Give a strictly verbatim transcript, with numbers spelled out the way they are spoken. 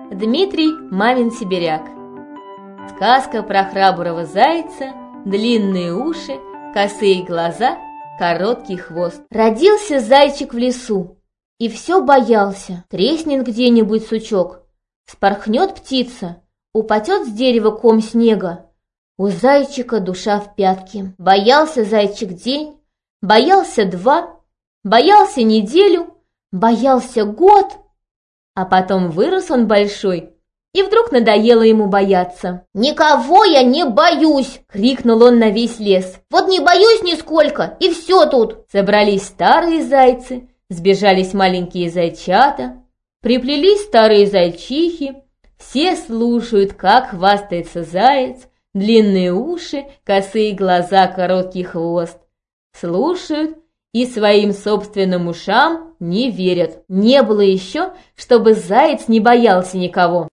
Дмитрий Мамин сибиряк. Сказка про храброго зайца, длинные уши, косые глаза, короткий хвост. Родился зайчик в лесу и все боялся. Треснет где-нибудь сучок, спорхнет птица, упадет с дерева ком снега. У зайчика душа в пятке. Боялся зайчик день, боялся два, боялся неделю, боялся год. А потом вырос он большой, и вдруг надоело ему бояться. «Никого я не боюсь!» — крикнул он на весь лес. «Вот не боюсь нисколько, и все тут!» Собрались старые зайцы, сбежались маленькие зайчата, приплелись старые зайчихи. Все слушают, как хвастается заяц, длинные уши, косые глаза, короткий хвост. Слушают и своим собственным ушам не верят. Не было еще, чтобы заяц не боялся никого.